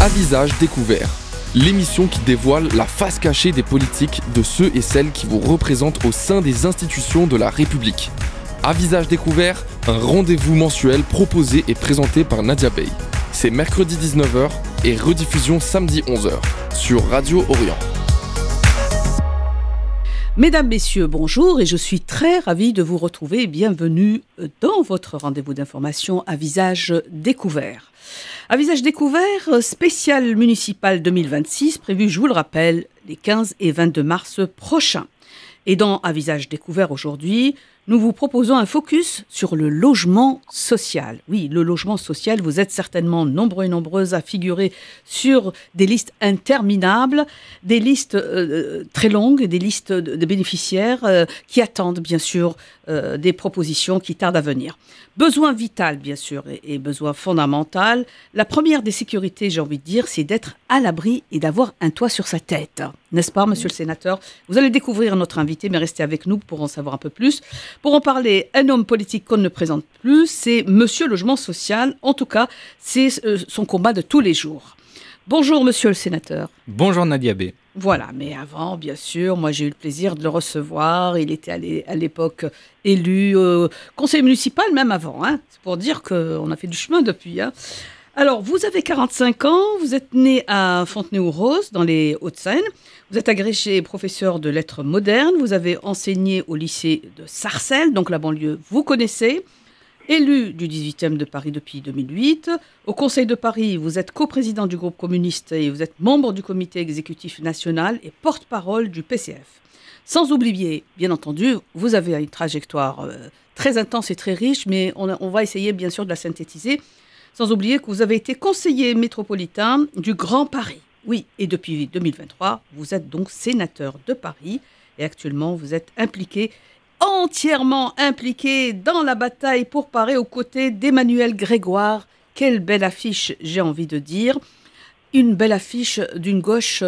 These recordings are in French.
À visage découvert, l'émission qui dévoile la face cachée des politiques de ceux et celles qui vous représentent au sein des institutions de la République. À visage découvert, un rendez-vous mensuel proposé et présenté par Nadia Bey. C'est mercredi 19h et rediffusion samedi 11h sur Radio Orient. Mesdames, Messieurs, bonjour et je suis très ravie de vous retrouver. Bienvenue dans votre rendez-vous d'information à visage découvert. À visage découvert, spécial municipal 2026, prévu, je vous le rappelle, les 15 et 22 mars prochains. Et dans À visage découvert aujourd'hui, nous vous proposons un focus sur le logement social. Oui, le logement social, vous êtes certainement nombreux et nombreuses à figurer sur des listes interminables, des listes très longues, des listes de bénéficiaires qui attendent bien sûr des propositions qui tardent à venir. Besoin vital bien sûr et besoin fondamental. La première des sécurités, j'ai envie de dire, c'est d'être à l'abri et d'avoir un toit sur sa tête. N'est-ce pas, monsieur le sénateur? Vous allez découvrir notre invité, mais restez avec nous pour en savoir un peu plus. Pour en parler, un homme politique qu'on ne présente plus, c'est Monsieur Logement Social. En tout cas, c'est son combat de tous les jours. Bonjour, monsieur le sénateur. Bonjour, Nadia Bey. Voilà, mais avant, bien sûr, moi j'ai eu le plaisir de le recevoir. Il était à l'époque élu conseiller municipal, même avant. Hein. C'est pour dire qu'on a fait du chemin depuis. Hein. Alors, vous avez 45 ans, vous êtes né à Fontenay-aux-Roses, dans les Hauts-de-Seine. Vous êtes agrégé professeur de lettres modernes. Vous avez enseigné au lycée de Sarcelles, donc la banlieue, vous connaissez. Élu du 18e de Paris depuis 2008. Au Conseil de Paris, vous êtes coprésident du groupe communiste et vous êtes membre du comité exécutif national et porte-parole du PCF. Sans oublier, bien entendu, vous avez une trajectoire très intense et très riche, mais on va essayer bien sûr de la synthétiser. Sans oublier que vous avez été conseiller métropolitain du Grand Paris. Oui, et depuis 2023, vous êtes donc sénateur de Paris et actuellement vous êtes entièrement impliqué dans la bataille pour Paris aux côtés d'Emmanuel Grégoire. Quelle belle affiche, j'ai envie de dire. Une belle affiche d'une gauche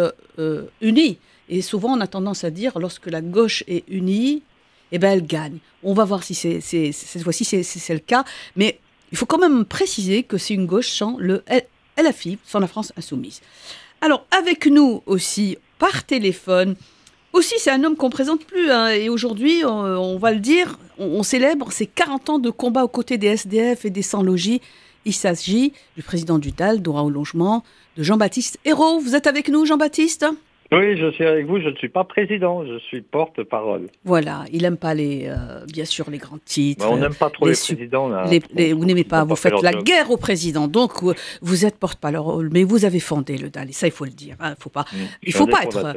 unie. Et souvent, on a tendance à dire, lorsque la gauche est unie, eh ben, elle gagne. On va voir si cette fois-ci c'est le cas. Mais il faut quand même préciser que c'est une gauche sans le LFI, sans la France insoumise. Alors, avec nous aussi, par téléphone, aussi, c'est un homme qu'on ne présente plus. Hein, et aujourd'hui, on va le dire, on célèbre ces 40 ans de combat aux côtés des SDF et des sans-logis. Il s'agit du président du DAL, droit au logement, de Jean-Baptiste Ayrault. Vous êtes avec nous, Jean-Baptiste ? Oui, je suis avec vous. Je ne suis pas président, je suis porte-parole. Voilà, il n'aime pas bien sûr les grands titres. On n'aime pas trop les présidents. Là, vous n'aimez pas, vous faites la guerre au président. Donc, vous êtes porte-parole, mais vous avez fondé le DAL. Et ça, il faut le dire. Hein, il ne faut pas être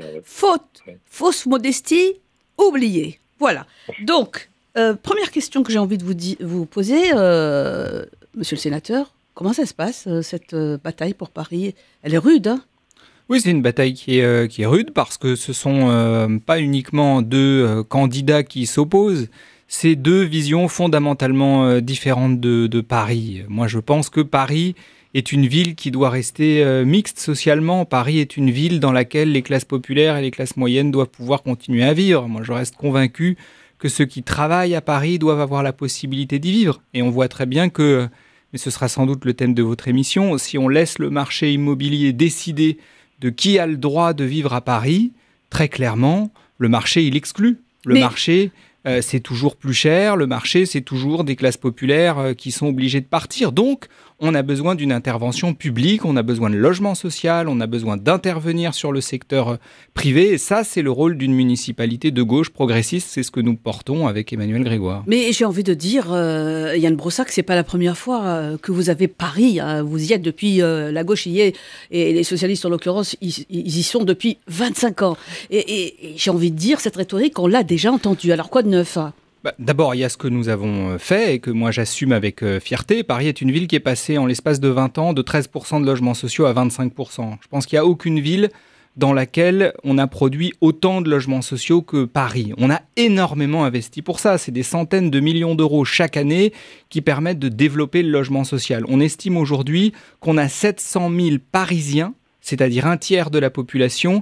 fausse modestie, oubliée. Voilà. Donc, première question que j'ai envie de vous poser, monsieur le sénateur, comment ça se passe, cette bataille pour Paris? Elle est rude, hein? Oui, c'est une bataille qui est rude parce que ce sont pas uniquement deux candidats qui s'opposent, c'est deux visions fondamentalement différentes de Paris. Moi, je pense que Paris est une ville qui doit rester mixte socialement. Paris est une ville dans laquelle les classes populaires et les classes moyennes doivent pouvoir continuer à vivre. Moi, je reste convaincu que ceux qui travaillent à Paris doivent avoir la possibilité d'y vivre. Et on voit très bien que, mais ce sera sans doute le thème de votre émission, si on laisse le marché immobilier décider de qui a le droit de vivre à Paris, très clairement, le marché, il exclut. Le marché, c'est toujours plus cher. Le marché, c'est toujours des classes populaires qui sont obligées de partir. Donc, on a besoin d'une intervention publique, on a besoin de logement social, on a besoin d'intervenir sur le secteur privé. Et ça, c'est le rôle d'une municipalité de gauche progressiste. C'est ce que nous portons avec Emmanuel Grégoire. Mais j'ai envie de dire, Yann Brossac, c'est pas la première fois que vous avez Paris. Hein. Vous y êtes depuis, la gauche y est, et les socialistes en l'occurrence, ils y sont depuis 25 ans. Et j'ai envie de dire, cette rhétorique, on l'a déjà entendue. Alors quoi de neuf, hein? D'abord, il y a ce que nous avons fait et que moi j'assume avec fierté. Paris est une ville qui est passée en l'espace de 20 ans de 13% de logements sociaux à 25%. Je pense qu'il n'y a aucune ville dans laquelle on a produit autant de logements sociaux que Paris. On a énormément investi pour ça. C'est des centaines de millions d'euros chaque année qui permettent de développer le logement social. On estime aujourd'hui qu'on a 700 000 Parisiens, c'est-à-dire un tiers de la population,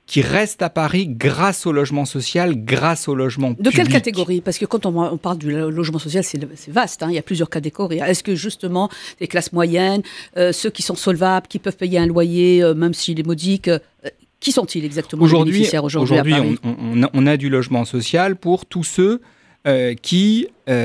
qui restent à Paris grâce au logement social, grâce au logement public. De quelle catégorie? Parce que quand on parle du logement social, c'est vaste, hein, il y a plusieurs catégories. Est-ce que justement les classes moyennes, ceux qui sont solvables, qui peuvent payer un loyer, même s'il est modique, qui sont-ils exactement les bénéficiaires aujourd'hui à Paris? On a du logement social pour tous ceux qui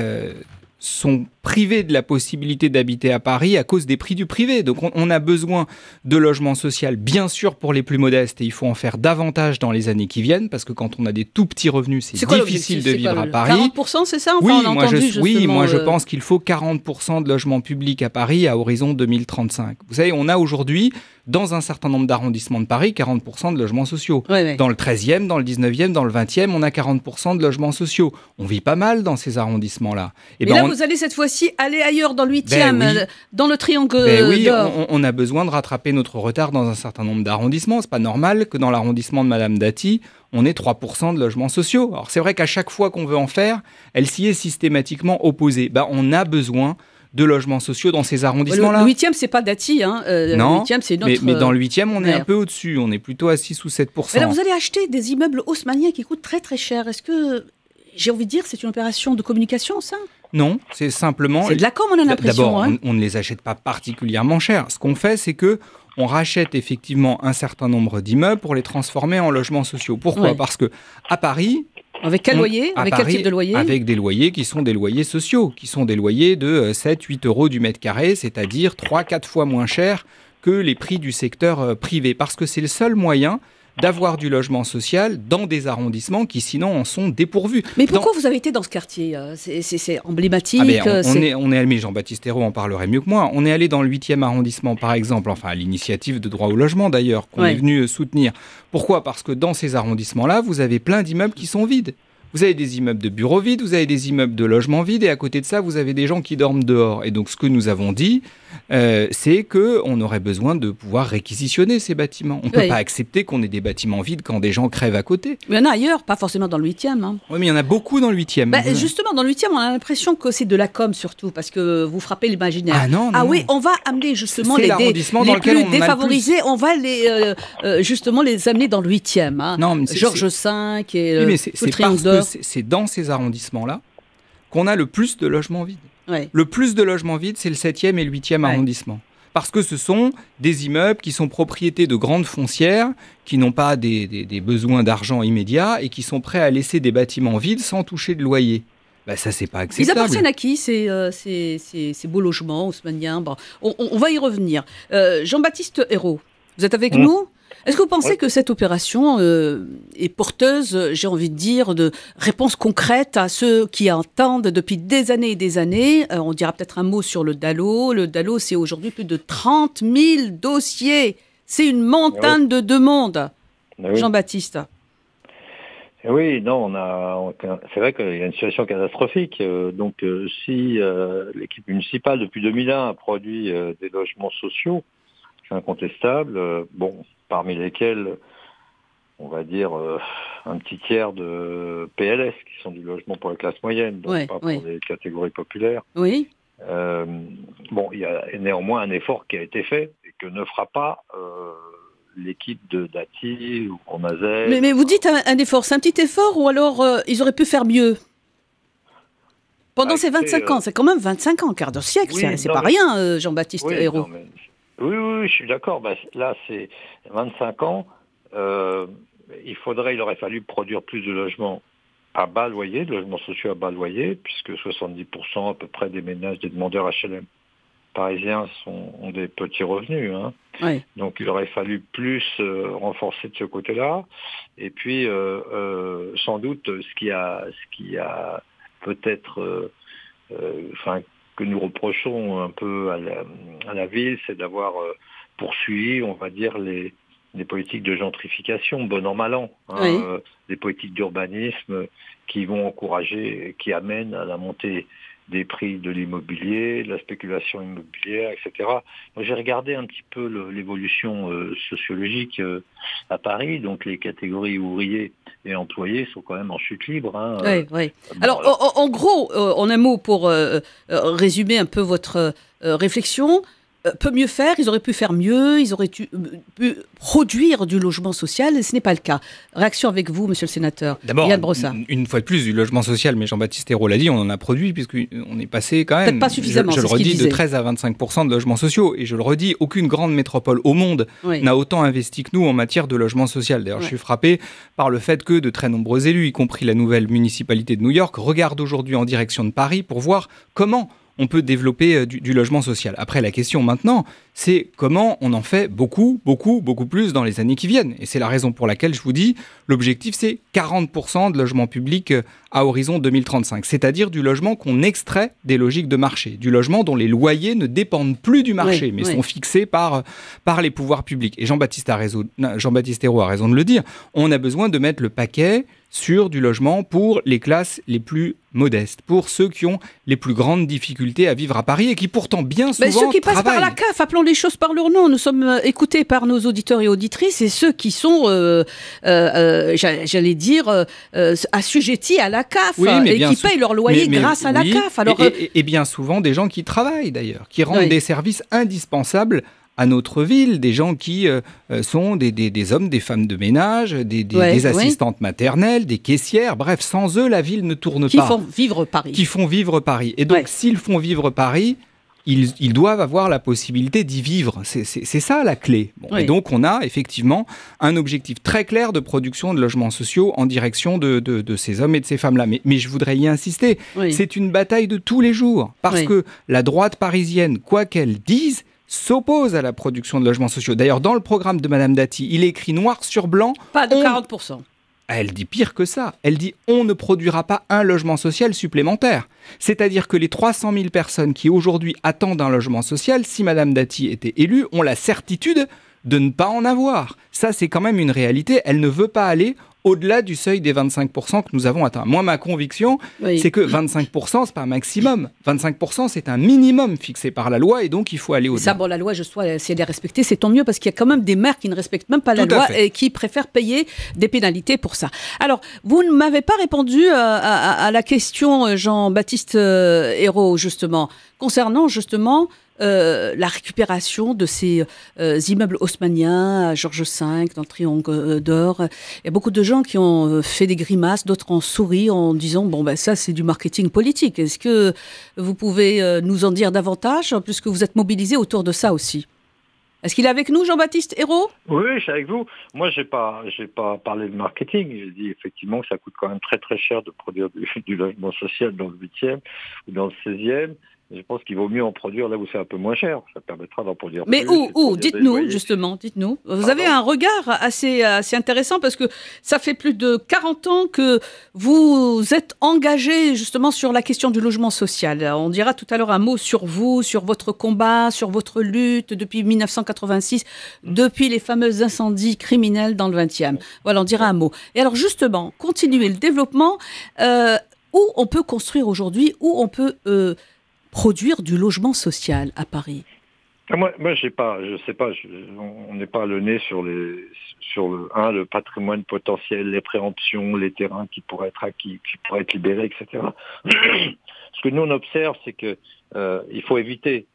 sont privés de la possibilité d'habiter à Paris à cause des prix du privé. Donc on a besoin de logement social, bien sûr, pour les plus modestes, et il faut en faire davantage dans les années qui viennent, parce que quand on a des tout petits revenus, c'est difficile de vivre à Paris. 40%, c'est ça? Enfin, moi je pense qu'il faut 40% de logements publics à Paris à horizon 2035. Vous savez, on a aujourd'hui, dans un certain nombre d'arrondissements de Paris, 40% de logements sociaux. Ouais. Dans le 13e, dans le 19e, dans le 20e, on a 40% de logements sociaux. On vit pas mal dans ces arrondissements-là. Mais là, vous allez cette fois-ci aller ailleurs, dans le 8e, dans le triangle d'or. On a besoin de rattraper notre retard dans un certain nombre d'arrondissements. C'est pas normal que dans l'arrondissement de Madame Dati, on ait 3% de logements sociaux. Alors c'est vrai qu'à chaque fois qu'on veut en faire, elle s'y est systématiquement opposée. On a besoin de logements sociaux dans ces arrondissements-là. Le 8e, c'est pas Dati. Non, le 8e, c'est notre... mais dans le 8e, on est un peu au-dessus. On est plutôt à 6 ou 7%. Mais là, vous allez acheter des immeubles haussmanniens qui coûtent très très cher. Est-ce que, j'ai envie de dire, c'est une opération de communication, ça? Non, c'est simplement... C'est de la com, on a l'impression. D'abord, on ne les achète pas particulièrement cher. Ce qu'on fait, c'est que on rachète effectivement un certain nombre d'immeubles pour les transformer en logements sociaux. Pourquoi ? Parce que à Paris... Avec quel loyer ? Avec quel type de loyer ? Avec des loyers qui sont des loyers sociaux, qui sont des loyers de 7-8 euros du mètre carré, c'est-à-dire 3-4 fois moins cher que les prix du secteur privé. Parce que c'est le seul moyen d'avoir du logement social dans des arrondissements qui sinon en sont dépourvus. Mais pourquoi vous avez été dans ce quartier ? C'est emblématique. On est allé, Jean-Baptiste Ayrault en parlerait mieux que moi, on est allé dans le 8e arrondissement par exemple, enfin à l'initiative de Droit au logement d'ailleurs, qu'on est venu soutenir. Pourquoi ? Parce que dans ces arrondissements-là, vous avez plein d'immeubles qui sont vides. Vous avez des immeubles de bureaux vides, vous avez des immeubles de logements vides, et à côté de ça, vous avez des gens qui dorment dehors. Et donc, ce que nous avons dit, c'est qu'on aurait besoin de pouvoir réquisitionner ces bâtiments. On ne peut pas accepter qu'on ait des bâtiments vides quand des gens crèvent à côté. Il y en a ailleurs, pas forcément dans le 8e. Hein. Oui, mais il y en a beaucoup dans le 8e. Justement, dans le 8e, on a l'impression que c'est de la com surtout, parce que vous frappez l'imaginaire. Ah non. Oui, on va amener justement les plus défavorisés, on va justement les amener dans le 8e. Hein. Georges V et le Triangle d'Or. C'est dans ces arrondissements-là qu'on a le plus de logements vides. Ouais. Le plus de logements vides, c'est le 7e et le 8e arrondissement. Parce que ce sont des immeubles qui sont propriétés de grandes foncières, qui n'ont pas des besoins d'argent immédiats et qui sont prêts à laisser des bâtiments vides sans toucher de loyer. Ça, c'est pas acceptable. Ils appartiennent à qui, ces beaux logements haussmanniens? On va y revenir. Jean-Baptiste Ayrault, vous êtes avec nous ? Est-ce que vous pensez que cette opération est porteuse, j'ai envie de dire, de réponses concrètes à ceux qui entendent depuis des années et des années? On dira peut-être un mot sur le DALO. Le DALO, c'est aujourd'hui plus de 30 000 dossiers. C'est une montagne de demandes. Jean-Baptiste. Oui, non, c'est vrai qu'il y a une situation catastrophique. Si l'équipe municipale, depuis 2001, a produit des logements sociaux, c'est incontestable, parmi lesquels, on va dire, un petit tiers de PLS, qui sont du logement pour la classe moyenne, donc pas pour les catégories populaires. Oui. Il y a néanmoins un effort qui a été fait et que ne fera pas l'équipe de Dati ou Cournazel. Mais vous dites un effort, c'est un petit effort ou alors ils auraient pu faire mieux? Pendant ces 25 ans, c'est quand même 25 ans, quart de siècle, c'est pas rien, Jean-Baptiste Ayrault. Oui, je suis d'accord. Là, c'est 25 ans. Il aurait fallu produire plus de logements à bas loyer, de logements sociaux à bas loyer, puisque 70% à peu près des ménages, des demandeurs HLM parisiens ont des petits revenus. Hein. Oui. Donc, il aurait fallu plus renforcer de ce côté-là. Et puis, sans doute, ce qui a peut-être... que nous reprochons un peu à la ville, c'est d'avoir poursuivi, on va dire, les politiques de gentrification, bon an, mal an, des politiques d'urbanisme qui vont encourager, qui amènent à la montée des prix de l'immobilier, de la spéculation immobilière, etc. Moi, j'ai regardé un petit peu l'évolution sociologique à Paris, donc les catégories ouvriers et employés sont quand même en chute libre. Hein. Oui. Alors, en gros, en un mot, pour résumer un peu votre réflexion, peut mieux faire, ils auraient pu faire mieux, ils auraient pu produire du logement social, et ce n'est pas le cas. Réaction avec vous, monsieur le sénateur. D'abord, Yann Brossard. Une fois de plus, du logement social, mais Jean-Baptiste Ayrault l'a dit, on en a produit, puisqu'on est passé quand même, peut-être pas suffisamment, je le redis, de 13 à 25% de logements sociaux. Et je le redis, aucune grande métropole au monde n'a autant investi que nous en matière de logement social. D'ailleurs, je suis frappé par le fait que de très nombreux élus, y compris la nouvelle municipalité de New York, regardent aujourd'hui en direction de Paris pour voir comment on peut développer du logement social. Après, la question maintenant, c'est comment on en fait beaucoup plus dans les années qui viennent. Et c'est la raison pour laquelle je vous dis, l'objectif, c'est 40% de logements publics à horizon 2035. C'est-à-dire du logement qu'on extrait des logiques de marché. Du logement dont les loyers ne dépendent plus du marché, mais sont fixés par les pouvoirs publics. Et Jean-Baptiste Ayrault a raison de le dire. On a besoin de mettre le paquet sur du logement pour les classes les plus modestes, pour ceux qui ont les plus grandes difficultés à vivre à Paris et qui pourtant bien souvent ceux qui passent travaillent. par la CAF, appelons les choses par leur nom. Nous sommes écoutés par nos auditeurs et auditrices et ceux qui sont, j'allais dire, assujettis à la CAF et qui payent leur loyer grâce à la CAF. Alors, et bien souvent des gens qui travaillent d'ailleurs, qui rendent des services indispensables à notre ville, des gens qui sont des hommes, des femmes de ménage, des assistantes maternelles, des caissières, bref, sans eux, la ville ne tourne pas. Qui font vivre Paris. Qui font vivre Paris. Et donc, s'ils font vivre Paris, ils doivent avoir la possibilité d'y vivre. C'est ça la clé. Et donc, on a effectivement un objectif très clair de production de logements sociaux en direction de ces hommes et de ces femmes-là. Mais je voudrais y insister. C'est une bataille de tous les jours. Parce que la droite parisienne, quoi qu'elle dise, s'oppose à la production de logements sociaux. D'ailleurs, dans le programme de Madame Dati, il est écrit noir sur blanc... Pas de 40%. Elle dit pire que ça. Elle dit « on ne produira pas un logement social supplémentaire ». C'est-à-dire que les 300 000 personnes qui aujourd'hui attendent un logement social, si Madame Dati était élue, ont la certitude de ne pas en avoir. Ça, c'est quand même une réalité. Elle ne veut pas aller au-delà du seuil des 25% que nous avons atteint. Moi, ma conviction, c'est que 25%, c'est pas un maximum. 25%, c'est un minimum fixé par la loi et donc il faut aller au-delà. Ça, la loi, si elle est respectée, c'est tant mieux parce qu'il y a quand même des maires qui ne respectent même pas la loi et qui préfèrent payer des pénalités pour ça. Alors, vous ne m'avez pas répondu à la question, Jean-Baptiste Ayrault, justement, concernant justement la récupération de ces immeubles haussmanniens à Georges V, dans le Triangle d'Or. Il y a beaucoup de gens qui ont fait des grimaces, d'autres ont souri en disant ça c'est du marketing politique. Est-ce que vous pouvez nous en dire davantage, puisque vous êtes mobilisé autour de ça aussi? Est-ce qu'il est avec nous, Jean-Baptiste Ayrault? Oui, je suis avec vous. Moi, j'ai pas parlé de marketing. J'ai dit effectivement que ça coûte quand même très très cher de produire du logement social dans le 8e ou dans le 16e. Je pense qu'il vaut mieux en produire là où c'est un peu moins cher. Ça permettra d'en produire plus. Mais où dites-nous, justement, dites-nous. Vous avez un regard assez intéressant parce que ça fait plus de 40 ans que vous êtes engagé justement sur la question du logement social. On dira tout à l'heure un mot sur vous, sur votre combat, sur votre lutte depuis 1986, depuis les fameux incendies criminels dans le 20e. Voilà, on dira un mot. Et alors justement, continuer le développement, où on peut construire aujourd'hui, où on peut... produire du logement social à Paris? Moi, je sais pas. On n'est pas le nez sur le patrimoine potentiel, les préemptions, les terrains qui pourraient être acquis, qui pourraient être libérés, etc. Ce que nous on observe, c'est que il faut éviter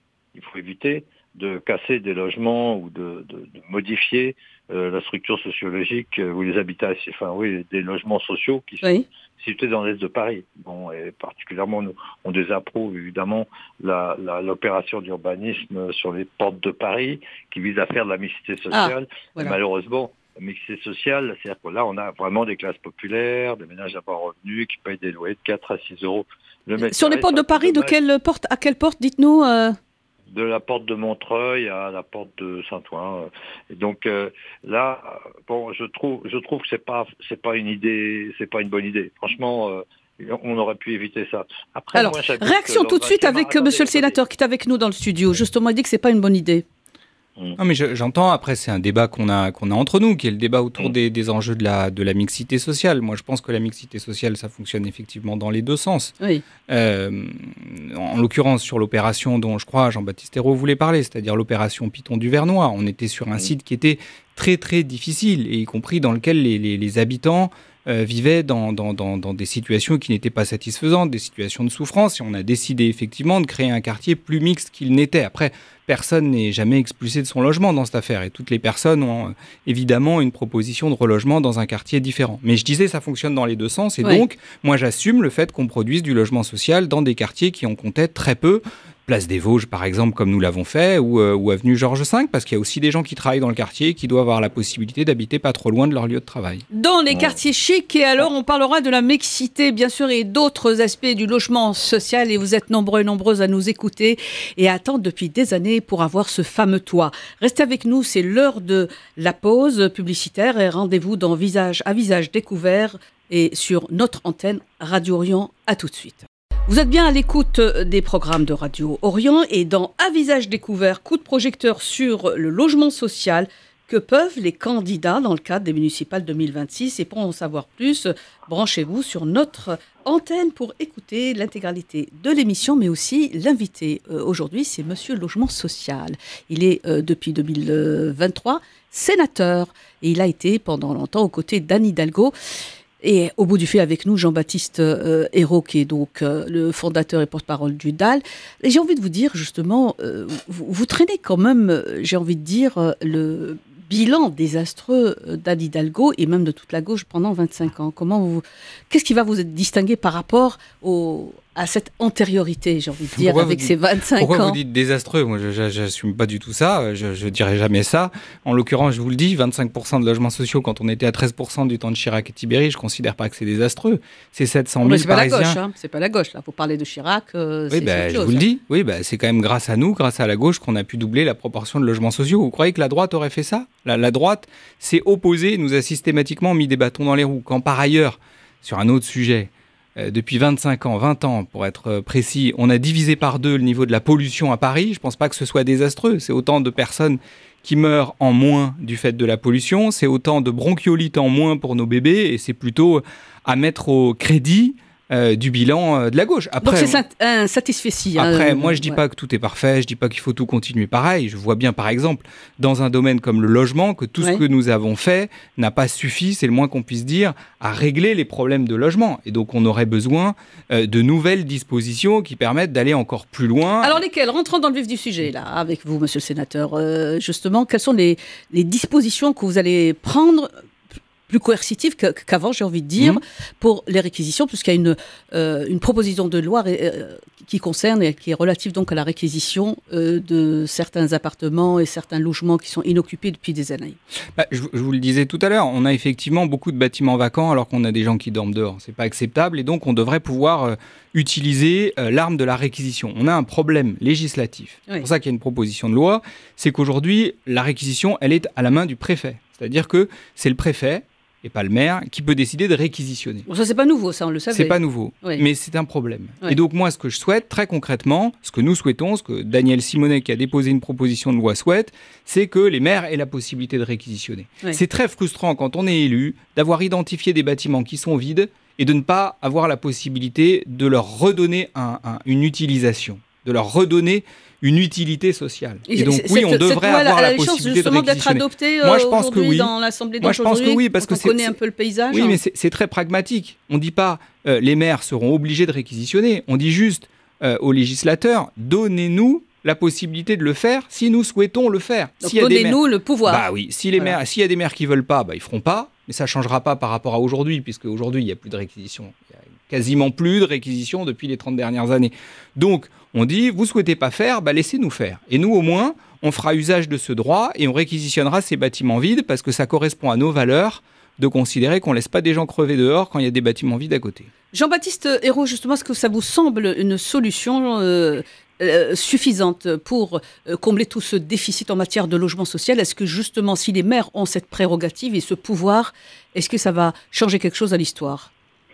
de casser des logements ou de modifier la structure sociologique ou les habitats, des logements sociaux qui sont situés dans l'est de Paris. Et particulièrement, on désapprouve évidemment l'opération d'urbanisme sur les portes de Paris qui vise à faire de la mixité sociale. Voilà. Malheureusement, la mixité sociale, c'est-à-dire que là, on a vraiment des classes populaires, des ménages à bas revenus qui payent des loyers de 4 à 6 euros le mètre carré. Sur les portes de Paris, à quelle porte, dites-nous de la porte de Montreuil à la porte de Saint-Ouen. Et donc là, je trouve que c'est pas une bonne idée. Franchement, on aurait pu éviter ça. Après, alors, réaction tout de suite avec monsieur le sénateur qui est avec nous dans le studio. Justement, il dit que c'est pas une bonne idée. Non, mais j'entends. Après, c'est un débat qu'on a entre nous, qui est le débat autour des enjeux de la mixité sociale. Moi, je pense que la mixité sociale, ça fonctionne effectivement dans les deux sens. Oui. En l'occurrence, sur l'opération dont je crois Jean-Baptiste Ayrault voulait parler, c'est-à-dire l'opération Piton du Vernois, on était sur un site qui était très très difficile, et y compris dans lequel les habitants vivaient dans des situations qui n'étaient pas satisfaisantes, des situations de souffrance. Et on a décidé effectivement de créer un quartier plus mixte qu'il n'était. Après, personne n'est jamais expulsé de son logement dans cette affaire. Et toutes les personnes ont évidemment une proposition de relogement dans un quartier différent. Mais je disais, ça fonctionne dans les deux sens. Et donc, moi, j'assume le fait qu'on produise du logement social dans des quartiers qui en comptaient très peu. Place des Vosges, par exemple, comme nous l'avons fait, ou avenue Georges V, parce qu'il y a aussi des gens qui travaillent dans le quartier et qui doivent avoir la possibilité d'habiter pas trop loin de leur lieu de travail. Dans les quartiers chics, et alors on parlera de la mixité, bien sûr, et d'autres aspects du logement social, et vous êtes nombreux et nombreuses à nous écouter et à attendre depuis des années pour avoir ce fameux toit. Restez avec nous, c'est l'heure de la pause publicitaire, et rendez-vous dans Visage à Visage Découvert et sur notre antenne Radio Orient. À tout de suite. Vous êtes bien à l'écoute des programmes de Radio Orient et dans À Visage Découvert, coup de projecteur sur le logement social. Que peuvent les candidats dans le cadre des municipales 2026? Et pour en savoir plus, branchez-vous sur notre antenne pour écouter l'intégralité de l'émission, mais aussi l'invité aujourd'hui, c'est Monsieur Logement Social. Il est depuis 2023 sénateur et il a été pendant longtemps aux côtés d'Anne Hidalgo. Et au bout du fil avec nous, Jean-Baptiste Ayrault, qui est donc le fondateur et porte-parole du DAL. Et j'ai envie de vous dire, justement, vous traînez quand même, j'ai envie de dire, le bilan désastreux d'Anne Hidalgo et même de toute la gauche pendant 25 ans. Qu'est-ce qui va vous distinguer par rapport à cette antériorité, j'ai envie de dire, avec ces 25 ans? Pourquoi vous dites désastreux? Moi, je n'assume pas du tout ça. Je ne dirais jamais ça. En l'occurrence, je vous le dis, 25% de logements sociaux, quand on était à 13% du temps de Chirac et Tibéri, je ne considère pas que c'est désastreux. C'est 700 000 c'est Parisiens. Pas la gauche, hein. C'est pas la gauche, là. Vous parlez de Chirac, oui, c'est je chose, vous le dis. Oui, c'est quand même grâce à nous, grâce à la gauche, qu'on a pu doubler la proportion de logements sociaux. Vous croyez que la droite aurait fait ça? La droite s'est opposée, nous a systématiquement mis des bâtons dans les roues. Quand par ailleurs, sur un autre sujet, depuis 25 ans, 20 ans pour être précis, on a divisé par 2 le niveau de la pollution à Paris. Je ne pense pas que ce soit désastreux. C'est autant de personnes qui meurent en moins du fait de la pollution. C'est autant de bronchiolites en moins pour nos bébés. Et c'est plutôt à mettre au crédit du bilan de la gauche. Après, donc c'est un satisfecit. Après, moi je dis pas que tout est parfait, je dis pas qu'il faut tout continuer pareil. Je vois bien par exemple dans un domaine comme le logement que tout ce que nous avons fait n'a pas suffi, c'est le moins qu'on puisse dire, à régler les problèmes de logement. Et donc on aurait besoin de nouvelles dispositions qui permettent d'aller encore plus loin. Alors lesquelles? Rentrons dans le vif du sujet là, avec vous, monsieur le sénateur. Justement, quelles sont les dispositions que vous allez prendre plus coercitive qu'avant, j'ai envie de dire, pour les réquisitions, puisqu'il y a une proposition de loi qui concerne et qui est relative donc à la réquisition de certains appartements et certains logements qui sont inoccupés depuis des années. Je vous le disais tout à l'heure, on a effectivement beaucoup de bâtiments vacants alors qu'on a des gens qui dorment dehors. C'est pas acceptable et donc on devrait pouvoir utiliser l'arme de la réquisition. On a un problème législatif. C'est pour ça qu'il y a une proposition de loi, c'est qu'aujourd'hui, la réquisition, elle est à la main du préfet. C'est-à-dire que c'est le préfet et pas le maire, qui peut décider de réquisitionner. Bon, ça, c'est pas nouveau, ça, on le savait. C'est pas nouveau, mais c'est un problème. Et donc, moi, ce que je souhaite, très concrètement, ce que nous souhaitons, ce que Daniel Simonet, qui a déposé une proposition de loi, souhaite, c'est que les maires aient la possibilité de réquisitionner. C'est très frustrant, quand on est élu, d'avoir identifié des bâtiments qui sont vides et de ne pas avoir la possibilité de leur redonner une utilisation, de leur redonner une utilité sociale. Et donc oui, on devrait avoir la possibilité de réquisitionner. D'être adopté moi, je pense que oui. Dans l'Assemblée Moi, je pense que oui, parce que on connaît un peu le paysage. Oui, mais c'est très pragmatique. On ne dit pas les maires seront obligés de réquisitionner. On dit juste aux législateurs, donnez-nous la possibilité de le faire si nous souhaitons le faire. Donc donnez-nous le pouvoir. Bah oui, s'il y a des maires qui ne veulent pas, ils ne feront pas. Mais ça ne changera pas par rapport à aujourd'hui, puisque aujourd'hui, il n'y a plus de réquisition. Il n'y a quasiment plus de réquisition depuis les 30 dernières années. Donc, on dit, vous ne souhaitez pas faire, laissez-nous faire. Et nous, au moins, on fera usage de ce droit et on réquisitionnera ces bâtiments vides parce que ça correspond à nos valeurs de considérer qu'on ne laisse pas des gens crever dehors quand il y a des bâtiments vides à côté. Jean-Baptiste Ayrault, justement, est-ce que ça vous semble une solution suffisante pour combler tout ce déficit en matière de logement social? Est-ce que justement, si les maires ont cette prérogative et ce pouvoir, est-ce que ça va changer quelque chose à l'histoire?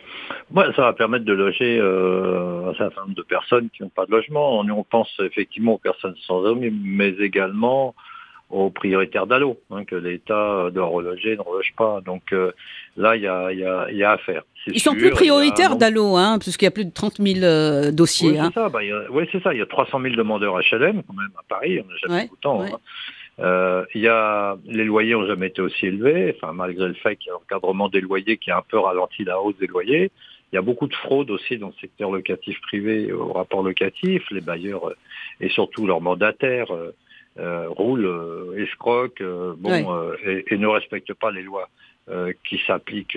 Ça va permettre de loger un certain nombre de personnes qui n'ont pas de logement. On pense effectivement aux personnes sans domicile, mais également aux prioritaires DALO, que l'État doit reloger, ne reloge pas. Donc là, il y a à faire. Ils sont plus prioritaires DALO, puisqu'il y a plus de 30 000 dossiers. Oui, c'est ça. C'est ça. Il y a 300 000 demandeurs HLM, quand même, à Paris. On n'a jamais autant. Les loyers n'ont jamais été aussi élevés, enfin, malgré le fait qu'il y a un encadrement des loyers qui a un peu ralenti la hausse des loyers. Il y a beaucoup de fraude aussi dans le secteur locatif privé au rapport locatif. Les bailleurs et surtout leurs mandataires roulent, escroquent, et ne respectent pas les lois qui s'appliquent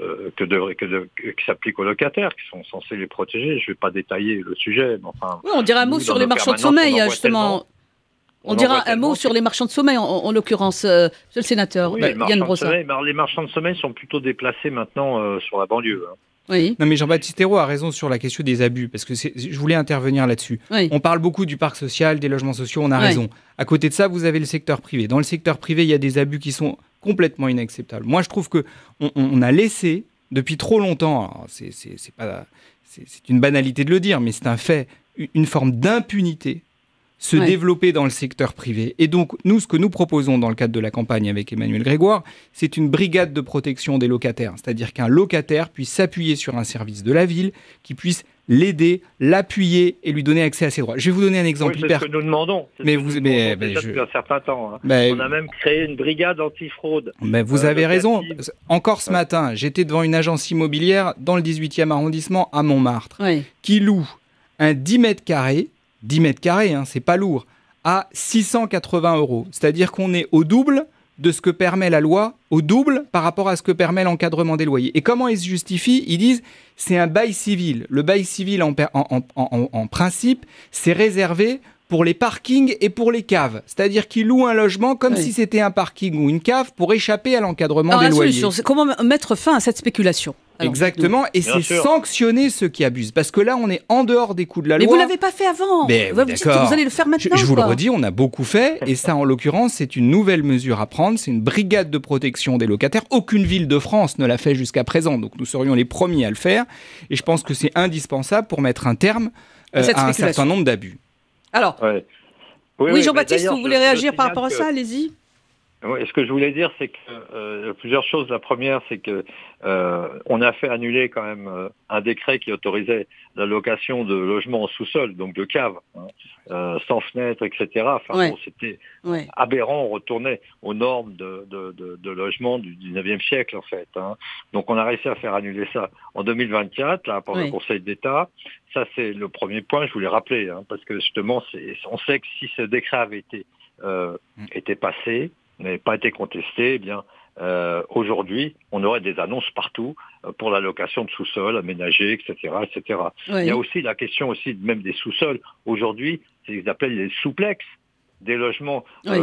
qui s'appliquent aux locataires, qui sont censés les protéger. Je ne vais pas détailler le sujet, mais enfin. Oui, on dirait un mot sur les marchands de sommeil, justement. On dira un mot sur les marchands de sommeil, en l'occurrence, monsieur le sénateur. Oui, Yann Brossard. Les marchands de sommeil sont plutôt déplacés maintenant sur la banlieue. Oui. Non mais Jean-Baptiste Ayrault a raison sur la question des abus, parce que je voulais intervenir là-dessus. Oui. On parle beaucoup du parc social, des logements sociaux, on a raison. À côté de ça, vous avez le secteur privé. Dans le secteur privé, il y a des abus qui sont complètement inacceptables. Moi, je trouve qu'on a laissé, depuis trop longtemps, c'est une banalité de le dire, mais c'est un fait, une forme d'impunité se développer dans le secteur privé. Et donc, nous, ce que nous proposons dans le cadre de la campagne avec Emmanuel Grégoire, c'est une brigade de protection des locataires. C'est-à-dire qu'un locataire puisse s'appuyer sur un service de la ville, qui puisse l'aider, l'appuyer et lui donner accès à ses droits. Je vais vous donner un exemple hyper... C'est ce que nous demandons. Depuis un certain temps. On a même créé une brigade antifraude. Vous avez raison. Encore ce matin, j'étais devant une agence immobilière dans le 18e arrondissement à Montmartre, qui loue un 10 mètres carrés, c'est pas lourd, à 680 €. C'est-à-dire qu'on est au double de ce que permet la loi, au double par rapport à ce que permet l'encadrement des loyers. Et comment ils se justifient ? Ils disent c'est un bail civil. Le bail civil, en principe, c'est réservé pour les parkings et pour les caves. C'est-à-dire qu'ils louent un logement comme si c'était un parking ou une cave pour échapper à l'encadrement des loyers. La solution, c'est comment mettre fin à cette spéculation ? Exactement, et c'est sanctionner ceux qui abusent. Parce que là, on est en dehors des coups de la loi. Mais vous ne l'avez pas fait avant. Vous dites que vous allez le faire maintenant. Je vous le redis, on a beaucoup fait. Et ça, en l'occurrence, c'est une nouvelle mesure à prendre. C'est une brigade de protection des locataires. Aucune ville de France ne l'a fait jusqu'à présent. Donc nous serions les premiers à le faire. Et je pense que c'est indispensable pour mettre un terme à un certain nombre d'abus. Alors, oui, Jean-Baptiste, vous voulez réagir par rapport à ça ? Allez-y. Oui, ce que je voulais dire, c'est que plusieurs choses. La première, c'est que on a fait annuler quand même un décret qui autorisait la location de logements en sous-sol, donc de caves, sans fenêtres, etc. C'était aberrant. On retournait aux normes de logement du 19e siècle, en fait. Donc, on a réussi à faire annuler ça en 2024, là, par le Conseil d'État. Ça, c'est le premier point. Je voulais rappeler, parce que justement, on sait que si ce décret avait été passé, n'avait pas été contesté, eh bien, aujourd'hui, on aurait des annonces partout pour la location de sous-sols, aménagés, etc., etc. Il y a aussi la question aussi même des sous-sols. Aujourd'hui, c'est ce qu'ils appellent les souplex, des logements. Il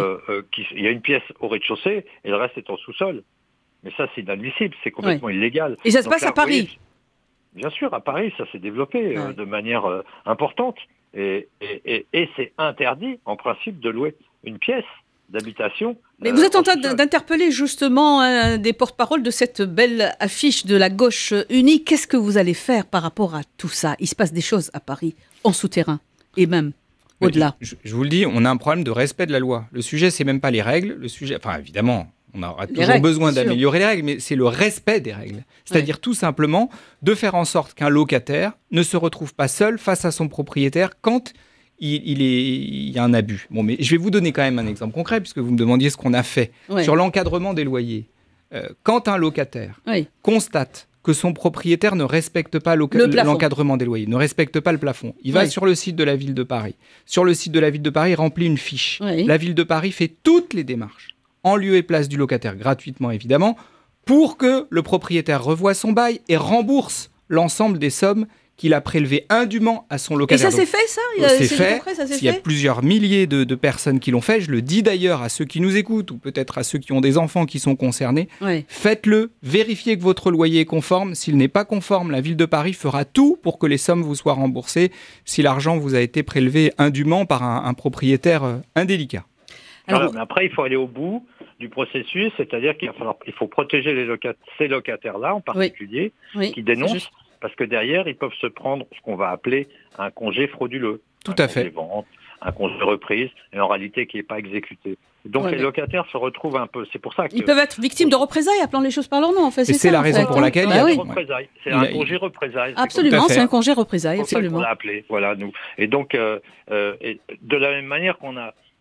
y a une pièce au rez-de-chaussée et le reste est en sous-sol. Mais ça, c'est inadmissible, c'est complètement illégal. Et ça se passe à Paris ? Bien sûr, à Paris, ça s'est développé de manière importante. Et c'est interdit, en principe, de louer une pièce d'habitation. Mais vous êtes en train d'interpeller justement des porte-paroles de cette belle affiche de la gauche unie. Qu'est-ce que vous allez faire par rapport à tout ça ? Il se passe des choses à Paris, en souterrain, et même au-delà. Je vous le dis, on a un problème de respect de la loi. Le sujet, c'est même pas les règles. Le sujet, enfin évidemment, on aura toujours besoin d'améliorer les règles, mais c'est le respect des règles. C'est-à-dire tout simplement de faire en sorte qu'un locataire ne se retrouve pas seul face à son propriétaire quand il y a un abus. Bon, mais je vais vous donner quand même un exemple concret, puisque vous me demandiez ce qu'on a fait sur l'encadrement des loyers. Quand un locataire constate que son propriétaire ne respecte pas l'encadrement des loyers, ne respecte pas le plafond, il va sur le site de la ville de Paris. Sur le site de la ville de Paris, il remplit une fiche. La ville de Paris fait toutes les démarches, en lieu et place du locataire, gratuitement évidemment, pour que le propriétaire revoie son bail et rembourse l'ensemble des sommes qu'il a prélevé indûment à son locataire. Et ça s'est fait, ça ? C'est fait. Il y a plusieurs milliers de personnes qui l'ont fait. Je le dis d'ailleurs à ceux qui nous écoutent, ou peut-être à ceux qui ont des enfants qui sont concernés. Faites-le, vérifiez que votre loyer est conforme. S'il n'est pas conforme, la ville de Paris fera tout pour que les sommes vous soient remboursées si l'argent vous a été prélevé indûment par un propriétaire indélicat. Alors, mais après, il faut aller au bout du processus, c'est-à-dire qu'il faut protéger ces locataires-là en particulier, qui dénoncent. Parce que derrière, ils peuvent se prendre ce qu'on va appeler un congé frauduleux. Tout à fait. Un congé vente, un congé reprise, et en réalité qui n'est pas exécuté. Donc les locataires se retrouvent un peu... C'est pour ça que... Ils peuvent être victimes de représailles, appelons les choses par leur nom, en fait. C'est la raison pour laquelle... C'est un congé représailles. Absolument, c'est un congé représailles, absolument. On l'a appelé, voilà, nous. Et donc, de la même manière qu'on a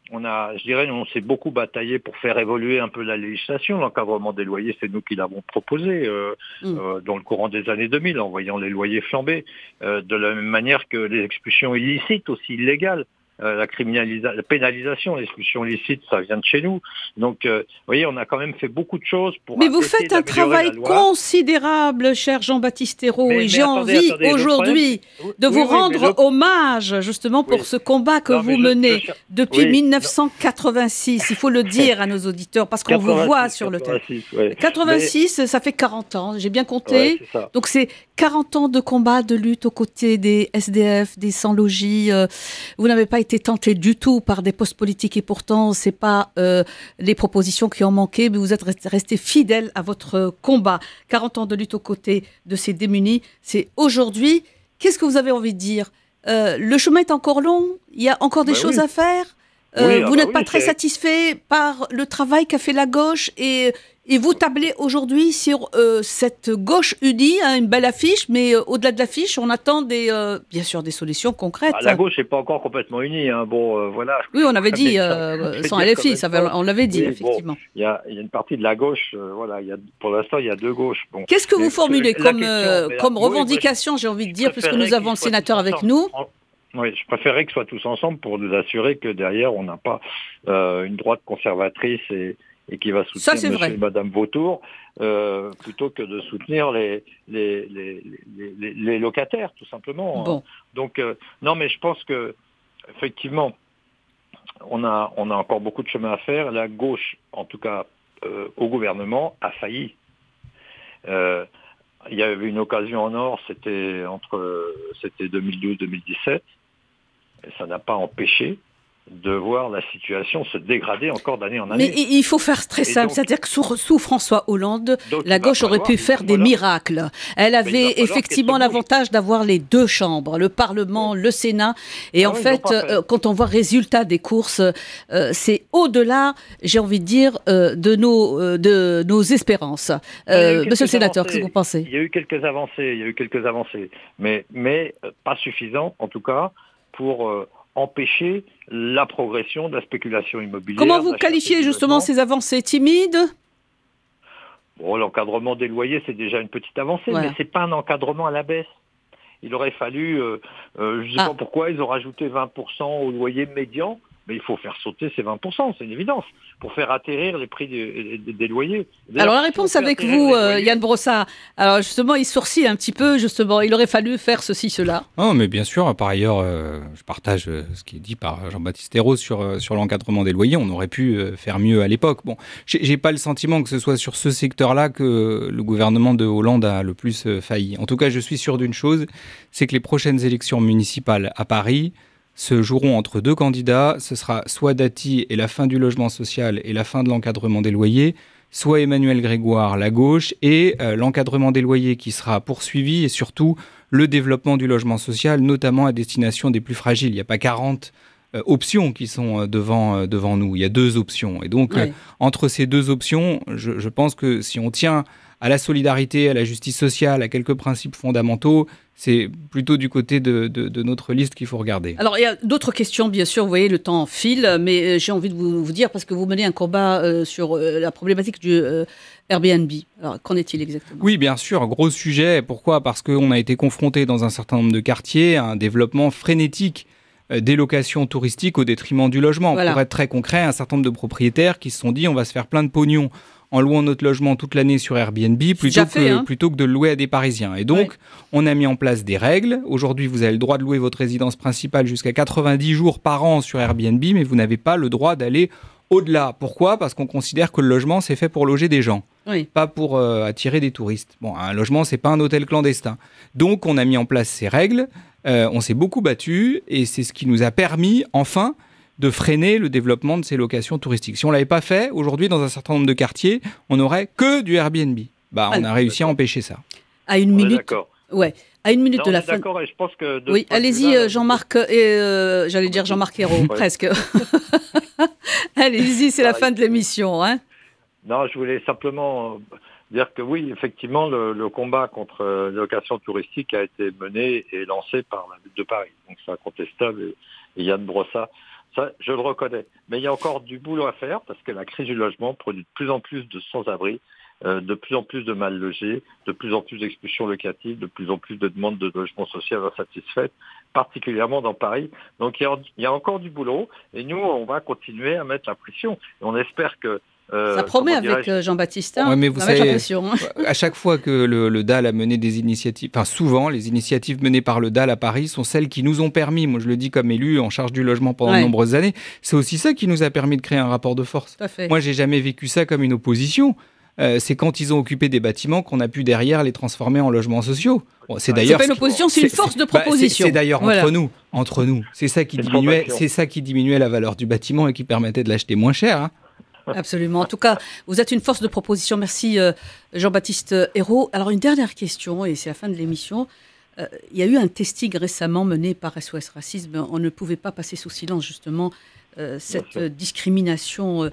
on s'est beaucoup bataillé pour faire évoluer un peu la législation. L'encadrement des loyers, c'est nous qui l'avons proposé dans le courant des années 2000, en voyant les loyers flamber. De la même manière que les expulsions illicites, aussi illégales. La pénalisation, l'expulsion illicite, ça vient de chez nous. Donc, vous voyez, on a quand même fait beaucoup de choses pour. Mais vous faites un travail considérable, cher Jean-Baptiste Ayrault, et j'ai envie aujourd'hui de vous rendre hommage, justement, pour ce combat que vous menez depuis 1986. Il faut le dire à nos auditeurs, parce qu'on vous voit sur le terrain. 86, ça fait 40 ans, j'ai bien compté. Donc, c'est 40 ans de combat, de lutte aux côtés des SDF, des sans-logis. Vous n'avez pas été tenté du tout par des postes politiques et pourtant, c'est pas les propositions qui ont manqué, mais vous êtes resté fidèle à votre combat. 40 ans de lutte aux côtés de ces démunis, c'est aujourd'hui. Qu'est-ce que vous avez envie de dire ? Le chemin est encore long, il y a encore des choses à faire. Vous n'êtes pas très satisfait par le travail qu'a fait la gauche et vous tablez aujourd'hui sur cette gauche unie, une belle affiche, mais au-delà de l'affiche, on attend bien sûr des solutions concrètes. La gauche n'est pas encore complètement unie. Voilà. Oui, on avait dit, sans LFI, on l'avait dit, effectivement. Il y a une partie de la gauche, pour l'instant, il y a deux gauches. Qu'est-ce que vous formulez comme revendication, j'ai envie de dire, puisque nous avons le sénateur avec nous ? Oui, je préférerais qu'ils soient tous ensemble pour nous assurer que derrière, on n'a pas une droite conservatrice et qui va soutenir monsieur et madame Vautour, plutôt que de soutenir les locataires, tout simplement. Bon. Donc, non, mais je pense que effectivement, on a encore beaucoup de chemin à faire. La gauche, en tout cas, au gouvernement, a failli. Il y avait une occasion en or, c'était 2012-2017, et ça n'a pas empêché de voir la situation se dégrader encore d'année en année. Mais il faut faire très simple, c'est-à-dire que sous François Hollande, la gauche aurait pu faire des miracles. Elle avait effectivement l'avantage d'avoir les deux chambres, le Parlement, le Sénat, et en fait, quand on voit le résultat des courses, c'est au-delà, j'ai envie de dire, de nos espérances. Monsieur le sénateur, qu'est-ce que vous pensez ? Il y a eu quelques avancées, mais pas suffisantes, en tout cas, pour empêcher la progression de la spéculation immobilière. Comment vous qualifiez justement ces avancées timides ? Bon, l'encadrement des loyers, c'est déjà une petite avancée, mais c'est pas un encadrement à la baisse. Il aurait fallu, je ne sais pas pourquoi, ils ont rajouté 20% au loyer médian, mais il faut faire sauter ces 20%, c'est une évidence, pour faire atterrir les prix des loyers. Alors la réponse avec vous, Yann Brossat. Alors justement, il sourcille un petit peu, justement, il aurait fallu faire ceci, cela. Non, mais bien sûr, par ailleurs, je partage ce qui est dit par Jean-Baptiste Ayrault sur l'encadrement des loyers. On aurait pu faire mieux à l'époque. Bon, j'ai pas le sentiment que ce soit sur ce secteur-là que le gouvernement de Hollande a le plus failli. En tout cas, je suis sûr d'une chose, c'est que les prochaines élections municipales à Paris se joueront entre deux candidats. Ce sera soit Dati et la fin du logement social et la fin de l'encadrement des loyers, soit Emmanuel Grégoire, la gauche, et l'encadrement des loyers qui sera poursuivi, et surtout le développement du logement social, notamment à destination des plus fragiles. Il n'y a pas 40 options qui sont devant nous, il y a deux options. Et donc, entre ces deux options, je pense que si on tient à la solidarité, à la justice sociale, à quelques principes fondamentaux, c'est plutôt du côté de notre liste qu'il faut regarder. Alors, il y a d'autres questions, bien sûr. Vous voyez, le temps file, mais j'ai envie de vous dire, parce que vous menez un combat sur la problématique du Airbnb. Alors, qu'en est-il exactement ? Oui, bien sûr, gros sujet. Pourquoi ? Parce qu'on a été confronté dans un certain nombre de quartiers à un développement frénétique des locations touristiques au détriment du logement. Voilà. Pour être très concret, un certain nombre de propriétaires qui se sont dit on va se faire plein de pognon en louant notre logement toute l'année sur Airbnb plutôt que de le louer à des Parisiens. Et donc, on a mis en place des règles. Aujourd'hui, vous avez le droit de louer votre résidence principale jusqu'à 90 jours par an sur Airbnb, mais vous n'avez pas le droit d'aller au-delà. Pourquoi ? Parce qu'on considère que le logement, c'est fait pour loger des gens, pas pour attirer des touristes. Bon, un logement, c'est pas un hôtel clandestin. Donc, on a mis en place ces règles, on s'est beaucoup battu, et c'est ce qui nous a permis, enfin, de freiner le développement de ces locations touristiques. Si on ne l'avait pas fait, aujourd'hui, dans un certain nombre de quartiers, on n'aurait que du Airbnb. On a réussi à empêcher ça. À une minute. D'accord. Ouais. À une minute de la fin. D'accord, et je pense que. Oui, allez-y, Jean-Marc. J'allais dire Jean-Marc Ayrault, presque. Allez-y, c'est la fin de l'émission, hein. Non, je voulais simplement dire que oui, effectivement, le combat contre la location touristique a été mené et lancé par la ville de Paris. Donc c'est incontestable. Et Yann Brossat Ça, je le reconnais. Mais il y a encore du boulot à faire parce que la crise du logement produit de plus en plus de sans-abri, de plus en plus de mal logés, de plus en plus d'expulsions locatives, de plus en plus de demandes de logement social insatisfaites, particulièrement dans Paris. Donc il y a encore du boulot et nous, on va continuer à mettre la pression. Et on espère que ça promet avec Jean-Baptiste. Ouais, mais vous savez, à chaque fois que le DAL a mené des initiatives, enfin souvent, les initiatives menées par le DAL à Paris sont celles qui nous ont permis, moi je le dis comme élu en charge du logement pendant de nombreuses années, c'est aussi ça qui nous a permis de créer un rapport de force. Tout à fait. Moi, j'ai jamais vécu ça comme une opposition. C'est quand ils ont occupé des bâtiments qu'on a pu derrière les transformer en logements sociaux. Bon, c'est d'ailleurs. C'est pas une opposition, c'est une force de proposition. C'est d'ailleurs entre nous. C'est ça qui diminuait la valeur du bâtiment et qui permettait de l'acheter moins cher. Hein. Absolument. En tout cas, vous êtes une force de proposition. Merci Jean-Baptiste Ayrault. Alors une dernière question, et c'est la fin de l'émission. Il y a eu un testing récemment mené par SOS Racisme. On ne pouvait pas passer sous silence justement cette discrimination.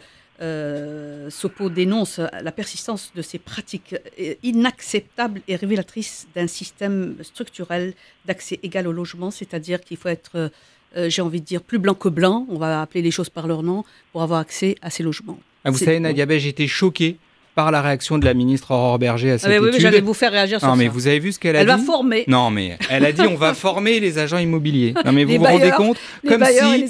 Sopo dénonce la persistance de ces pratiques inacceptables et révélatrices d'un système structurel d'accès égal au logement, c'est-à-dire qu'il faut être, j'ai envie de dire, plus blanc que blanc, on va appeler les choses par leur nom, pour avoir accès à ces logements. Vous savez, Nadia Bay, j'ai été choquée par la réaction de la ministre Aurore Berger à cette étude. Oui, mais j'allais vous faire réagir sur ça. Non, mais vous avez vu ce qu'elle a dit ? Elle va former. Non, mais elle a dit on va former les agents immobiliers. Non, mais vous vous rendez compte ? Comme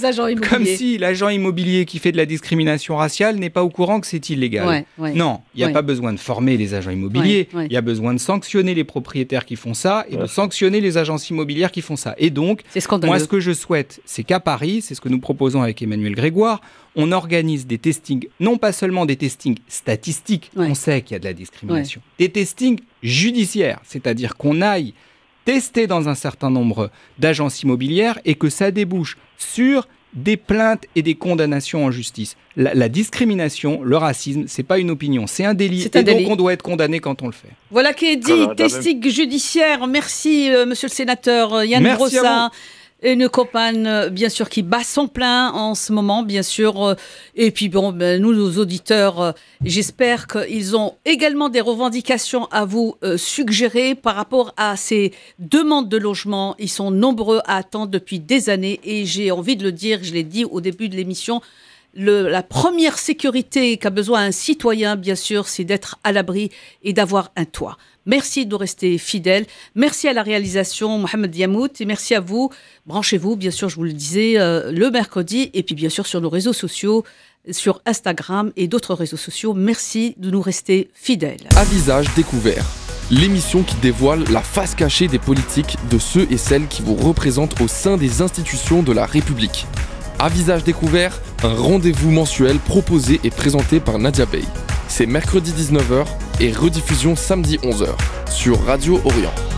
si l'agent immobilier qui fait de la discrimination raciale n'est pas au courant que c'est illégal. Non, il n'y a pas besoin de former les agents immobiliers. Il y a besoin de sanctionner les propriétaires qui font ça et de sanctionner les agences immobilières qui font ça. Et donc, moi, ce que je souhaite, c'est qu'à Paris, c'est ce que nous proposons avec Emmanuel Grégoire, on organise des testings, non pas seulement des testings statistiques, on sait qu'il y a de la discrimination, des testings judiciaires, c'est-à-dire qu'on aille tester dans un certain nombre d'agences immobilières et que ça débouche sur des plaintes et des condamnations en justice. La discrimination, le racisme, c'est pas une opinion, c'est un délit. Donc on doit être condamné quand on le fait. Voilà qui est dit, testing judiciaire. Merci monsieur le sénateur Yann Brossat. Une campagne, bien sûr, qui bat son plein en ce moment, bien sûr. Et puis, nous, nos auditeurs, j'espère qu'ils ont également des revendications à vous suggérer par rapport à ces demandes de logement. Ils sont nombreux à attendre depuis des années. Et j'ai envie de le dire, je l'ai dit au début de l'émission, la première sécurité qu'a besoin un citoyen, bien sûr, c'est d'être à l'abri et d'avoir un toit. Merci de rester fidèles. Merci à la réalisation, Mohamed Yamout. Et merci à vous. Branchez-vous, bien sûr, je vous le disais, le mercredi. Et puis, bien sûr, sur nos réseaux sociaux, sur Instagram et d'autres réseaux sociaux. Merci de nous rester fidèles. À visage découvert, l'émission qui dévoile la face cachée des politiques de ceux et celles qui vous représentent au sein des institutions de la République. À visage découvert, un rendez-vous mensuel proposé et présenté par Nadia Bay. C'est mercredi 19h et rediffusion samedi 11h sur Radio Orient.